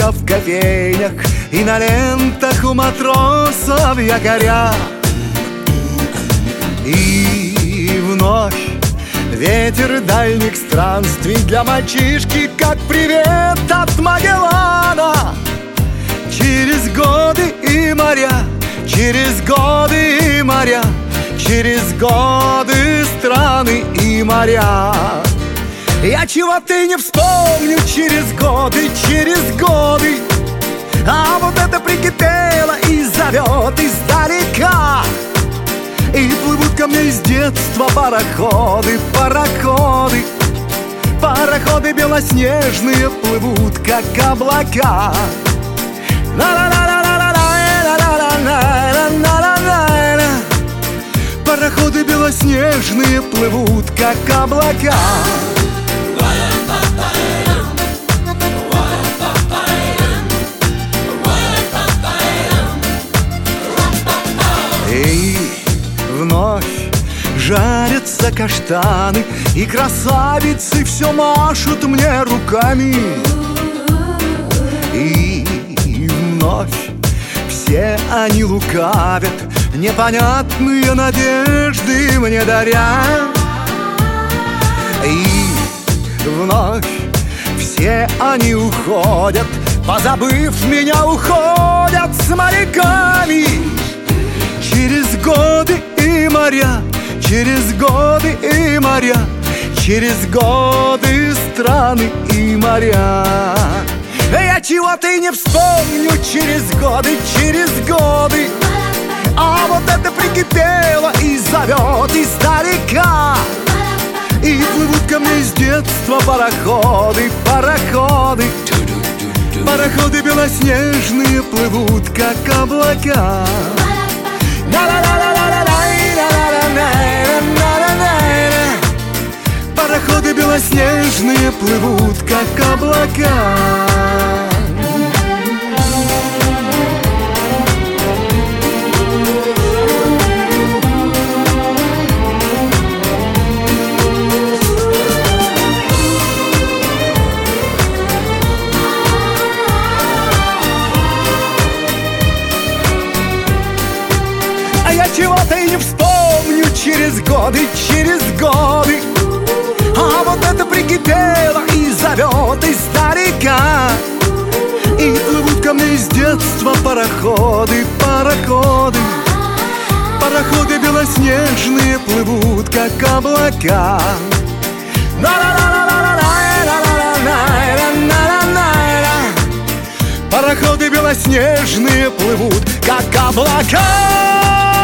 в кофейнях и на лентах у матросов якоря. И вновь ветер дальних странствий для мальчишки, как привет от Магеллана. Через годы и моря, через годы и моря, через годы, страны и моря. Я чего-то и не вспомню через годы, а вот это прикипело и зовет издалека. И плывут ко мне из детства пароходы, пароходы, пароходы белоснежные плывут, как облака. Пароходы белоснежные плывут, как облака. И вновь жарятся каштаны, и красавицы все машут мне руками. И вновь все они лукавят, непонятные надежды мне даря. И вновь все они уходят, позабыв меня, уходят с моряками. Через годы и моря, через годы и моря, через годы, страны и моря. Я чего-то и не вспомню через годы, а вот это прикипело и зовет издалека. И плывут ко мне из детства пароходы, пароходы, пароходы белоснежные плывут, как облака. Пароходы белоснежные плывут, как облака. А я чего-то и не вспомню через годы, а вот это прикипело и зовет издалека. И плывут ко мне из детства пароходы, пароходы, пароходы белоснежные плывут, как облака. Пароходы белоснежные плывут, как облака.